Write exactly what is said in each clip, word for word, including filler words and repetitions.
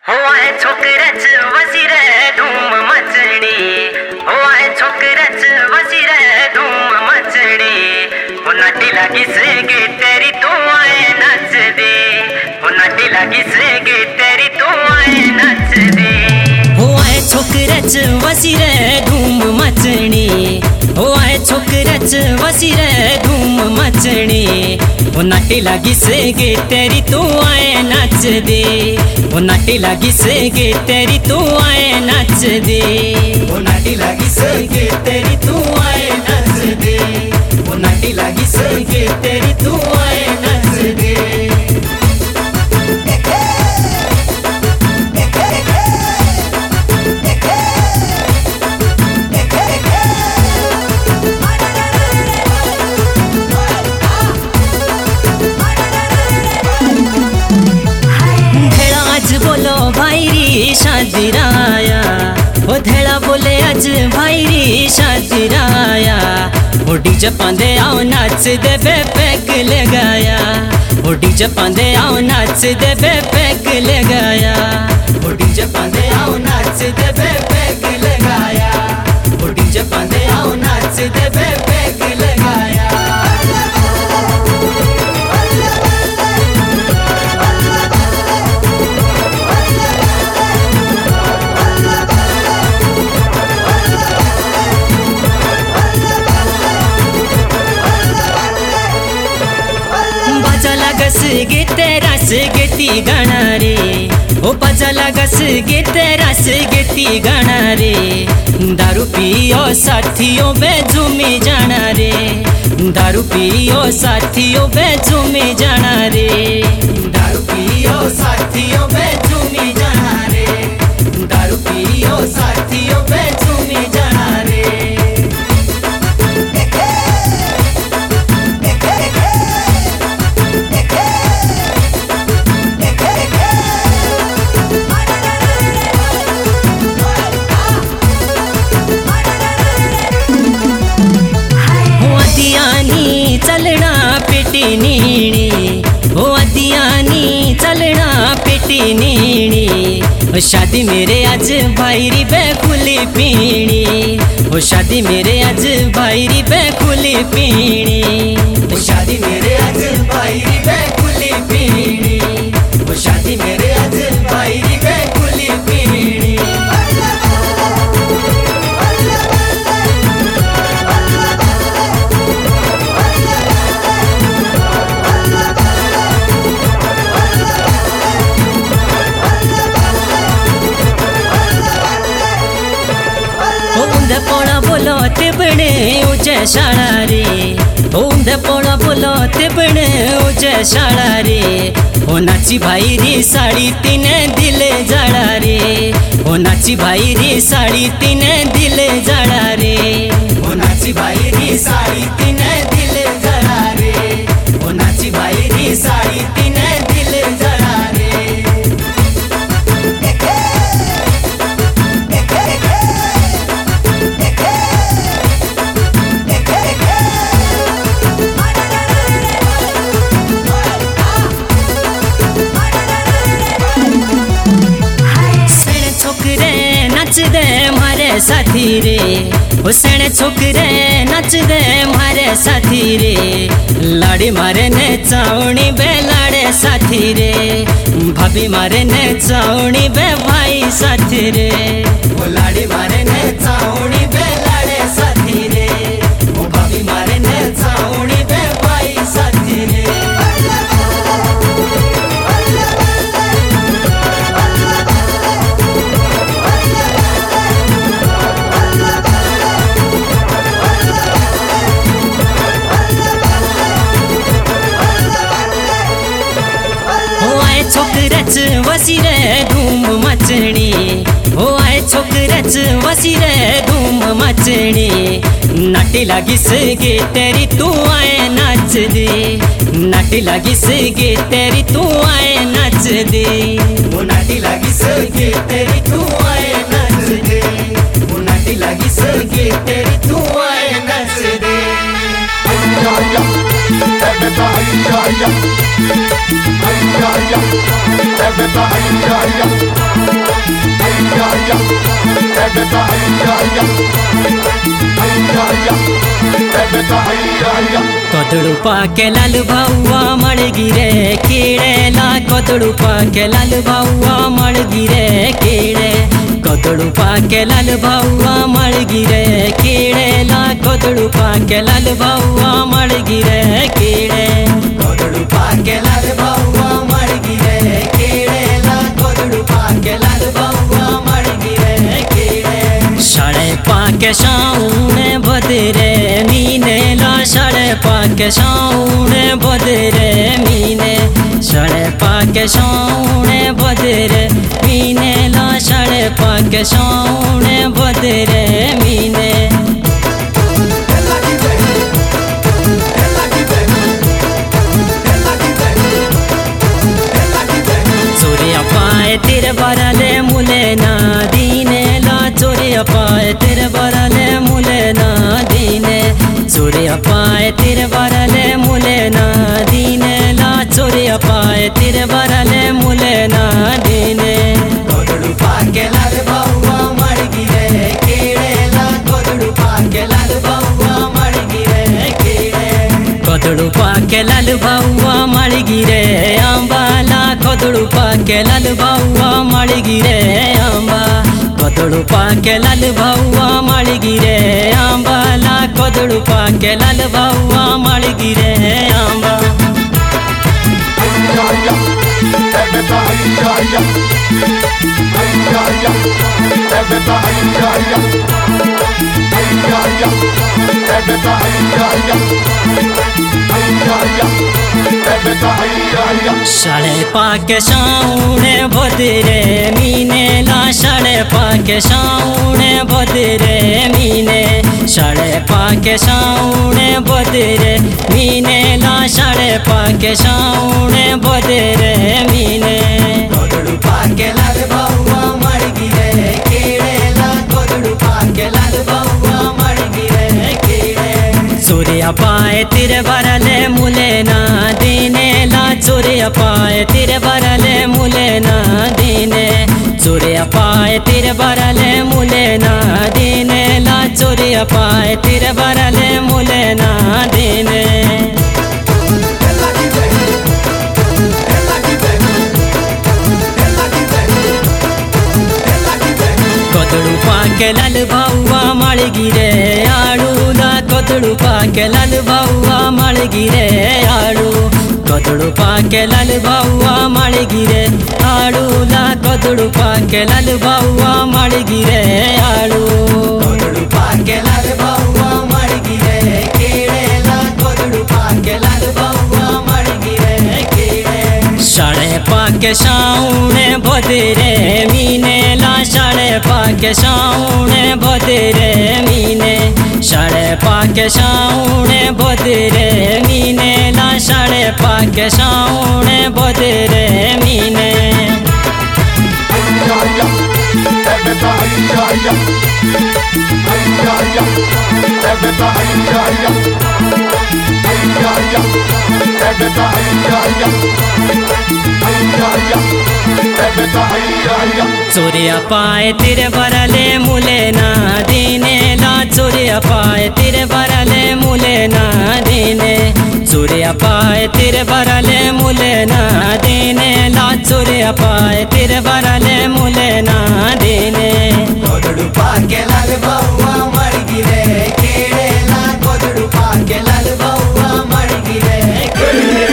होए छोकरच वसी रे धूम मचड़ी, होए छोकरच वसी रे धूम मचड़ी। वो नाटी लगी से गे तेरी तो आए नच दे, वो नाटी लगी से गे तेरी तो आए नच दे। होए छोकरच वसी रे धूम मचड़ी, होए छोकरच वसी रे धूम मचड़ी। वो नाटी लगी से गे तेरी तो आए नच दे, वो नाटी लगी से गे तेरी तो आए नच दे। वो नाटी लगी से गे तेरी तो आए नच दे, वो नाटी लगी से गे तेरी तो आए नच दे। बोलो भाईरी शादी राया, ओ धेड़ा बोले आज भाईरी शादी राया। ओ डीजे पांदे आओ नाच दे बे पैग लगाया, ओ डीजे पांदे आओ नाच दे बे पैग लगाया। ओ डीजे पांदे आओ नाच दे बे पैग लगाया, ओ डीजे पांदे आओ नाच दे बे पैग लगाया। लगस गे तेरा से गेती गाना रे, ओ पजा लगस गे तेरा से गेती गाना रे। दारू पियो साथियों बे झूमी जाना रे, दारू पियो साथियों बे झूमी जाना रे। दारू पियो साथियों बे झूमी जाना रे, दारू पियो साथियों बे झूमी जाना रे। चलना पेटी नीणी, ओ अदियानी चलना पेटी नीणी। शादी मेरे आज भाईरी बे खुली पीणी, ओ शादी मेरे आज भाईरी बे खुली पीणी। शादी मेरे आज भाईरी बे खुली पीणी, ओ शादी मेरे आज भाईरी बे खुली पीणी। ऊंधे पोड़ा बोलो तिबड़े ऊंचे शाला रे, ऊंधे पोड़ा बोलो तिबड़े ऊंचे शाला रे। ओ नाची भाई री साड़ी तीने दिल जड़ा रे, ओ नाची भाई री साड़ी तीने दिल जड़ा रे। ओ नाची भाई री साड़ी तीने दिल जड़ा रे, ओ नाची भाई री साड़ी तीने दिल जड़ा रे। नच दे मारे साथी रे, ओ सेने छोकरे नच दे मारे साथी रे। लाड़ी मारे ने चावणी बे लाड़े साथी रे, भाभी मारे ने चावणी बे भाई साथी रे। ओ लाड़ी मारे ने चावणी बे लाड़े साथी रे, ओ भाभी मारे ने चावणी बे भाई साथी रे। छोकरच वसी रे धूम मचड़ी, हो आए छोकरच वसी रे धूम मचड़ी। नाटी लगी से गे तेरी तू आए नाच दे, नाटी लगी से गे तेरी तू आए नाच दे। वो नाटी लगी से गे तेरी तू आए नाच दे, वो नाटी लगी से गे तेरी तू आए नाच दे। Everybody, कदड़ू पाके लाल भाऊआ मड़गी रे कीड़ेला कदड़ू पाके लाल भाऊआ मड़गी रे कीड़े कदड़ू पाके लाल भाऊआ मड़गी रे कीड़ेला कदड़ू पाके लाल भाऊआ मड़गी रे कीड़े कदड़ू पाके लाल भाऊआ मड़गी रे कीड़ेला कदड़ू पाके लाल भाऊआ मड़गी रे कीड़े साड़े पाके साऊने बदरे मीने ला साड़े पाके साऊने बदरे मीने साड़े पाके साऊने बदरे मीने ला साड़े पाके साऊने बदरे मीने चोरिया पाए तेरे बरले मुले ना दीने ला चोरिया पाए तेरे बरले मुले ना दीने चोरिया पाए तेरे बरले मुले ना दीने ला चोरिया पाए तेरे बरले मुले ना दीने कदड़ू पाके लाल भाऊआ मड़गी रे कीड़े ला कदड़ू पाके लाल भाऊआ मड़गी रे कीड़े कदड़ू पाके लाल भाऊआ मड़गी रे आंबाला कदड़ू पाके लाल भाऊआ मड़गी रे आंबा कदड़ू पाके लाल भाऊआ मड़गी रे आंबाला कदड़ू पाके लाल भाऊआ मड़गी रे आंबा साड़े पाके साऊने बदरे मीने ला साड़े पाके साऊने बदरे मीने साड़े पाके साऊने बदरे मीने ला साड़े पाके साऊने बदरे मीने कदड़ू पाके लाल भाऊआ मड़गी रे कीड़े ला कदड़ू पाके लाल भाऊआ मड़गी रे कीड़े चोरिया पाए तेरे बरले मुले ना दीने ला चोरिया पाए तेरे बरले मुले ना दीने चोरिया पाए तेरे बरले मुले ना दीने ला चोरिया पाए तेरे बरले मुले ना दीने कदड़ू पाके लाल भाऊआ मड़गी रे आड़ू ला कदड़ू पाके लाल भाऊआ मड़गी रे आड़ू कदड़ू पाके लाल भाऊआ मड़गी रे आड़ू ला कदड़ू पाके लाल भाऊआ मड़गी रे आड़ू कदड़ू पाके लाल भाऊआ मड़गी रे कीड़े ला कदड़ू पाके लाल भाऊआ मड़गी रे कीड़े साड़े पाके साऊने बदरे मीने ला साड़े पाके साऊने बदरे मीने साड़े पाके साऊने बदरे मीने ला साड़े पाके साऊने बदरे मीने चोरिया पाए तेरे बरले मुले ना दीने ला चोरिया पाए तेरे बरले मुले ना दीने चोरिया पाए तेरे बरले मुले ना दीने ला चोरिया पाए तेरे बरले मुले ना दीने कदड़ू पाके लाल भाऊआ मड़गी रे कीड़े ला कदड़ू पाके लाल भाऊआ मड़गी रे कीड़े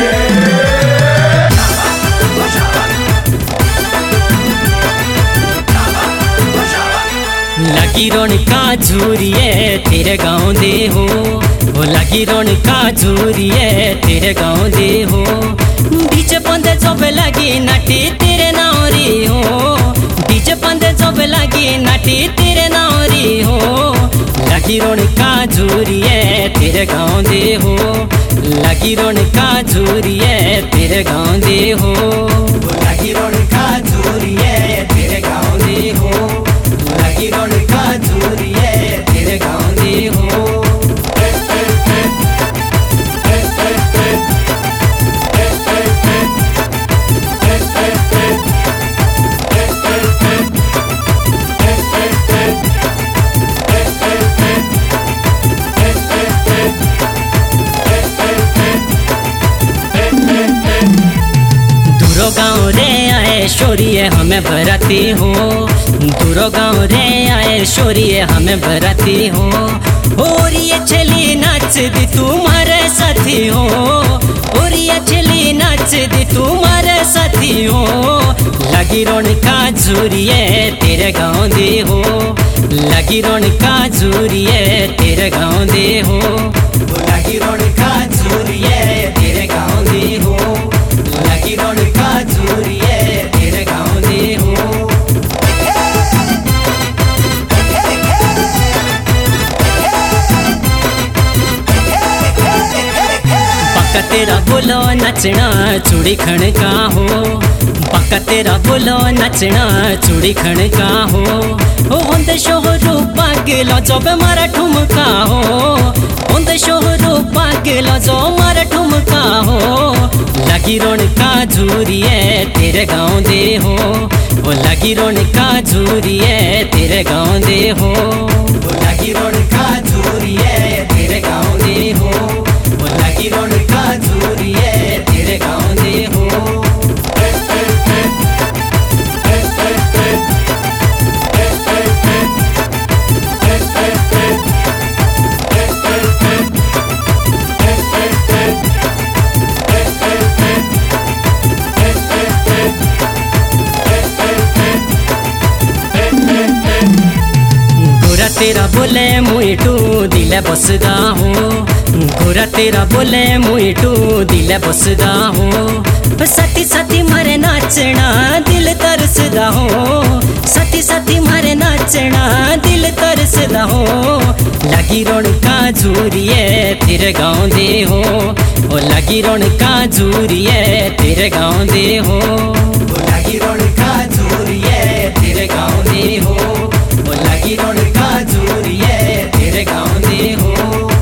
लगी रोनिका झूरिए तेरे गाँव दे हो वो लगी रोनिका झूरिए तेरे गाँव दे हो बीच पंदे चौबे लगी नाटी तेरे नावरी हो बीच पंदे चौबे लगी नाटी तेरे नावरी हो लगी रोनिका झूरिए तेरे गाँव दे हो लगी रोनिका झूरिए तेरे गाँव दे हो लगी रोनिका झूरिए तेरे गाँव दे हो लगी रोनिका झूरिए तेरे गाँव दे हो शोरिये हमें बराती हो, दूरो गाँव रे आए शोरिये हमें बराती हो। और ये चली नाच दी तुम्हारे साथी हो, और ये चली नाच दी तुम्हारे साथी हो। लगी रौनका झूरिये तेरे गाँव दे हो, लगी रौनका झूरिये तेरे गाँव दे हो। लगी रौनका झूरिये तेरे गाँव दे हो, लगी रौनका झूरिये तेरे गाँव दे हो। पक्का तेरा बोलो नचना चूड़ी खण का हो, पक्का तेरा बोलो नचना चूड़ी खण का हो। ओ होंदे शोहरू पागलो जब मारा ठुमका हो, होंदे शोहरू पागलो जो मारा ठुमका हो। लगी रौनका झूरिये तेरे गाँव दे हो, ओ लगी रौनका झूरिये तेरे गाँव दे हो। ओ लगी रौनका झूरिये तेरे गाँव दे हो, ओ लगी रौनका झूरिये तेरे गाँव दे हो। गोरा तेरा बोले मुइटू दिले बसदा हो, गोरा तेरा बोले मुइटू दिले बसदा हो। साथी साथी मारे नाचना दिल तरसदा हो, साथी साथी मारे नाचना दिल तरसदा हो। लगी रौनका झूरिये तेरे गाँव दे हो, ओ लगी रौनका झूरिये तेरे गाँव दे हो। ओ लगी रौनका झूरिये तेरे गाँव दे हो, ओ लगी रौनका झूरिये तेरे गाँव दे हो।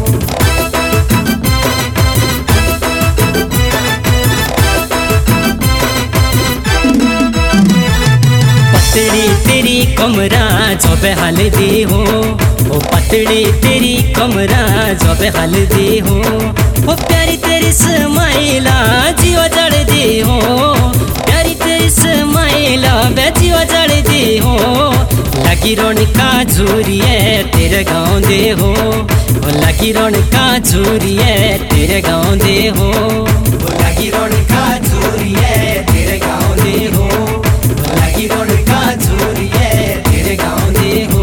पतली तेरी कमरा जब हल्दी हो, ओ पतली तेरी कमरा जब हल्दी हो। ओ प्यारी तेरी स्माइला जीवा जड़ दी हो, प्यारी तेरी स्माइला बे जीवा जड़ दी हो। लगी रौनका झूरिये तेरे गाँव दे हो, ओ लगी रौनका झूरिये तेरे गाँव दे हो। ओ लगी रौनका झूरिये तेरे गाँव दे हो, ओ लगी रौनका झूरिये तेरे गाँव दे हो।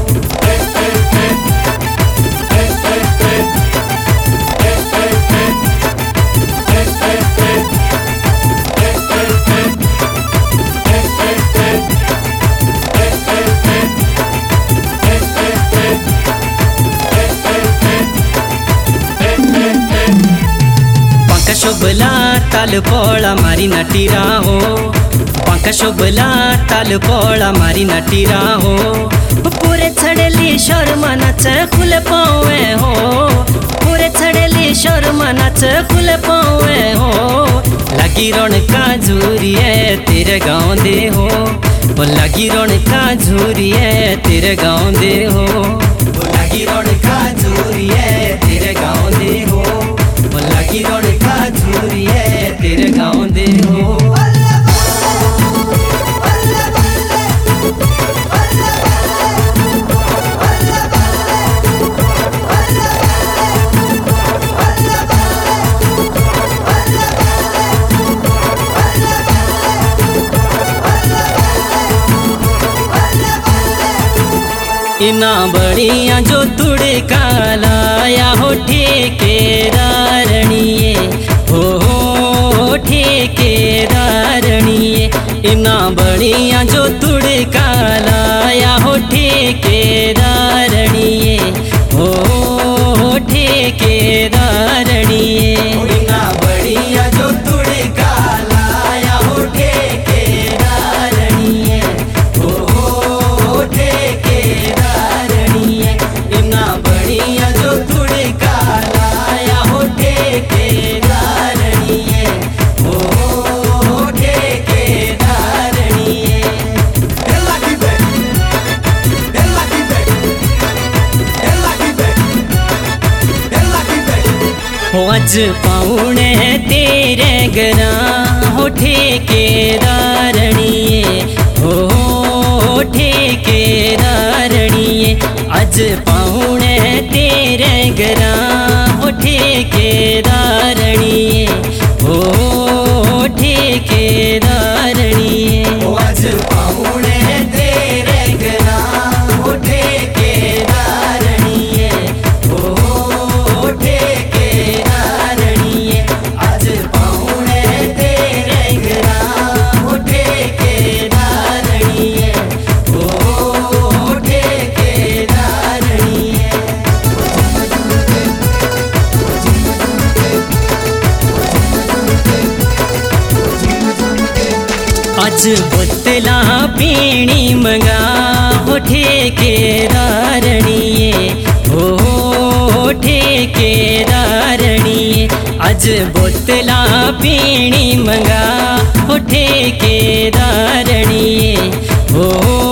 शोभला ताल पोळा मारी नटीरा हो, पंखा शोभला ताल पोळा मारी नटीरा हो। पूरे छड़ेली शोरमा नाच खुले पावे हो, पूरे छड़ेली शोरमा नाच खुले पावे हो। लगी रौनका झूरिये तेरे गाँव दे हो, ओ लगी रौनका झूरिये तेरे गाँव दे हो। ओ लगी रौनका झूरिये तेरे गाँव दे हो, ओ लगी रौनका झूरिये तेरे गाँव दे हो। इना बढ़िया जो तुड़का लाया हो ठेकेदारनिये, हो हो ठेकेदारनिये। इना बढ़िया जो तुड़का लाया हो ठेकेदारनिये, हो हो ठेकेदारनिये। इना बढ़िया जो तुड़का लाया हो ठेकेदारनिये, हो हो ठेकेदारनिये। इना बढ़िया जो तुड़का लाया हो ठेकेदारनिये, हो हो ठेकेदारनिये। हो आज पाउणे तेरे गरा हो ठेकेदारणिए हो ठेकेदारणिए आज पाहुणे तेरे घरा हो ठेकेदारणिए हो ठेकेदारणिए आज पाहुणे तेरे घरा हो ठेकेदारणिए हो ठेकेदारणिए आज पाहुणे तेरे घरा हो ठेकेदारणिए हो ठेकेदारणिए आज बोतला पीणी मंगा हो ठेकेदारणिए हो ठेकेदारणिए आज बोतला पीणी मंगा हो ठेकेदारणिए हो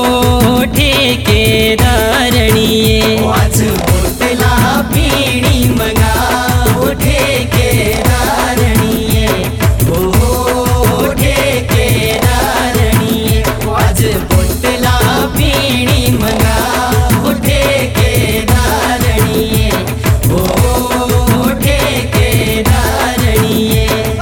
ठेकेदारणिए आज बोतला पीणी मंगा हो ठेकेदारणिए हो ठेकेदारणिए आज बोतला पीणी मंगा हो ठेकेदारणिए हो ठेकेदारणिए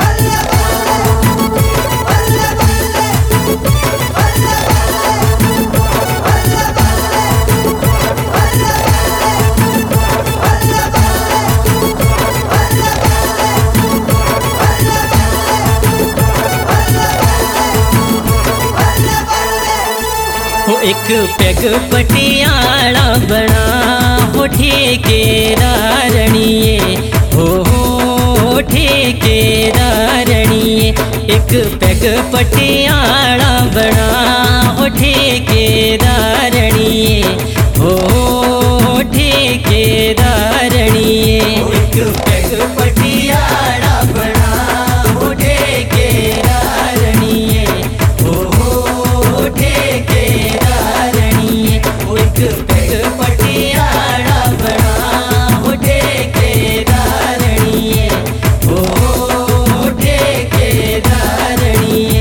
हो एक पैग पटियाला बना हो ठेकेदारणिए हो ठेकेदारणिए एक पैग पटियाला बना हो ठेकेदारणिए हो ठेकेदारणिए एक पैग पटियाला बना हो ठेकेदारणिए हो ठेकेदारणिए एक पैग पटियाला बना हो ठेकेदारणिए हो ठेकेदारणिए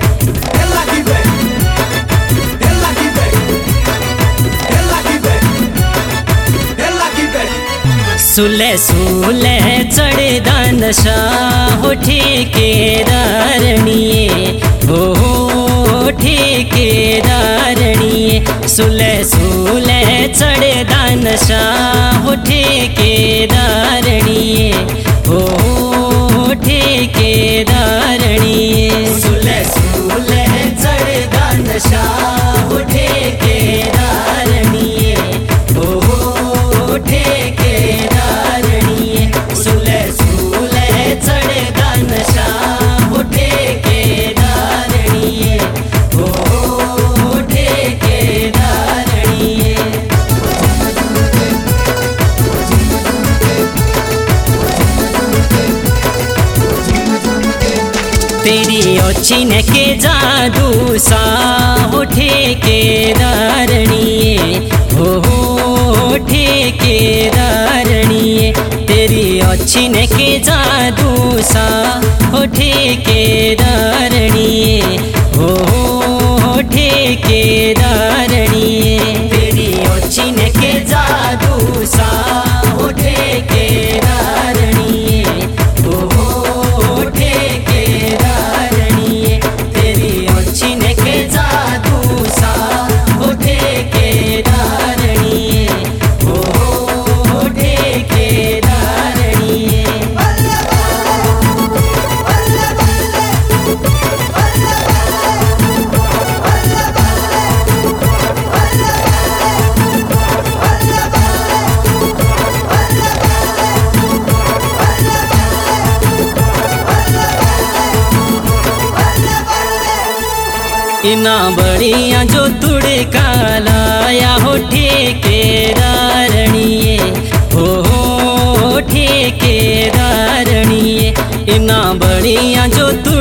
सुले सुले चढ़दा नशा हो ठेकेदारणिए हो ठेकेदारणिए सुले सुले चढ़दा नशा हो ठेकेदारणिए हो ठेकेदारणिए सुले सुले चढ़दा नशा हो ठेकेदारणिए हो ठेकेदारणिए सुले सुले चढ़दा नशा हो ठेकेदारणिए हो ठेकेदारणिए तेरी ओछिन के जादू सा हो ठेकेदारणिए हो ठेकेदारणिए तेरी ओछिन के जादू सा हो ठेकेदारणिए हो ठेकेदारणिए तेरी ओछिन के जादू सा हो ठेकेदारणिए हो ठेकेदारणिए तेरी ओछिन के जादू सा हो ठेकेदारणिए हो ठेकेदारणिए इना बढ़िया जो तुड़का लाया हो ठेकेदारणिए हो ठेकेदारणिए इना बढ़िया जो